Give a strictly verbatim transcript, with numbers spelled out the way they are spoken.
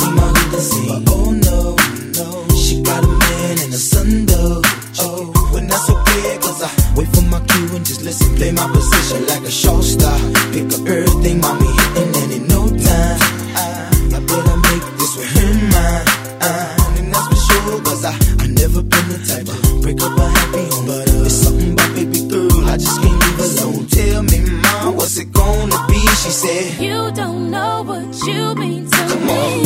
be my hood to see. But oh no, no, she got a man and a son though. Oh, but that's okay, cause I wait for my cue and just listen. Play my position like a show star. Pick up everything, mommy hitting, and in no time I, I better make this with him mine. Uh, and that's for sure, cause I, I never been the type to break up a happy home. But uh, it's something about baby girl, I just can't leave alone. Tell me, mom, what's it gonna be? She said, you don't know what you mean to come me. on.